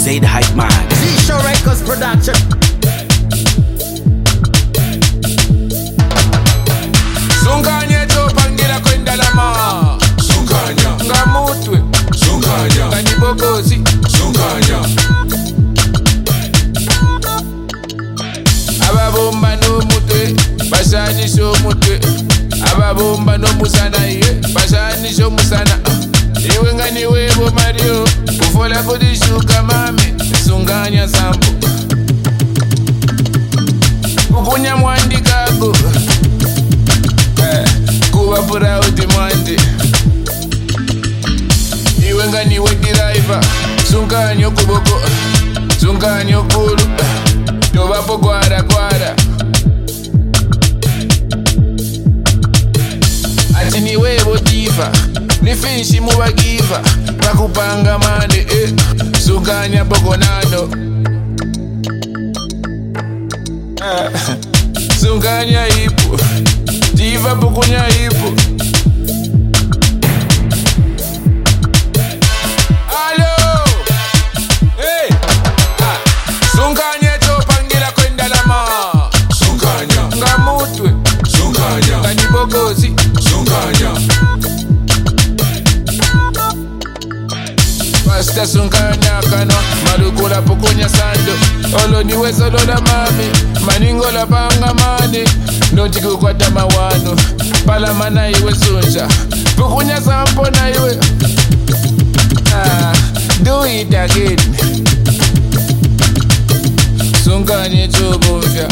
Zaid Hype Mag. T-Show Records Production. Sunganya chopangira kwenda lama. Sunganya ngamutwe. Sunganya kanibogozi. Sunganya ababomba no mutwe bashanisho mutwe. Ababomba no musana iye bashanisho musana. Iwe ngani webo Mario kufola kudishuka mame. Sunganya sambo kukunya mwandikago kuba proud mwandi. Iwe ngani we driver sunganyo kuboko sunganyo kulu tobapo gwara gwara. Ati ni webo diva nifinshi mubagiva bakupanga mane sunganya bogonano. Sunganya ipu diva bogonya ipu. Hello hey sunganya chopangira kwenda lama. Sunganya ngamutwe. Sunganya kanibogozi. Sunganya Pasta sunganya kano marukula pukunya sando. Olo niwe solo la mami maningo la panga mani. Noti kukwata mawano pala mana iwe sunja pukunya sampo na iwe. Do it again. Sunganya chobo vya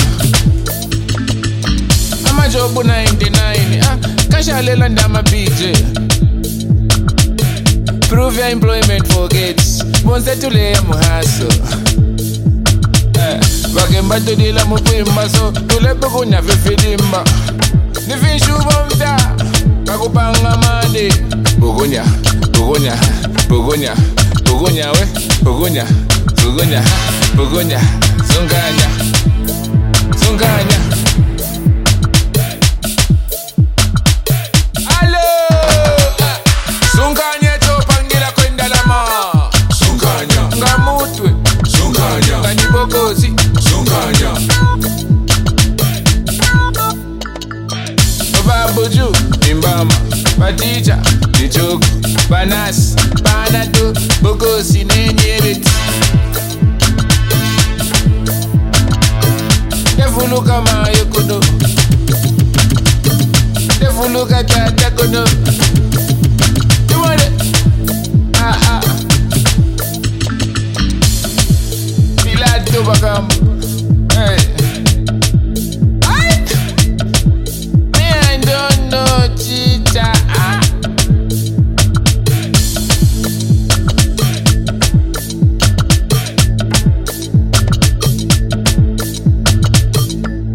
ama jobu 99 kasha lela ndama BJ. Prove your employment for gates. Bonse tule muhaso. Bakemba tudila mupimba so tule pukunya fifidimba. Nifinshubo mta kakupanga mande. Pukunya, pukunya, pukunya, pukunya we, pukunya, pukunya, pukunya, sunganya, sunganya. Sunganya babuju imbama batija nijogo banas banado bogosi nenyebet. Defuluka mayokono defuluka tatakono. Tumore Pilato bakam. Hey. Me I don't know Chicha.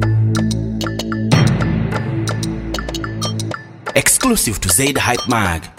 Exclusive to Zaid Hype Mag.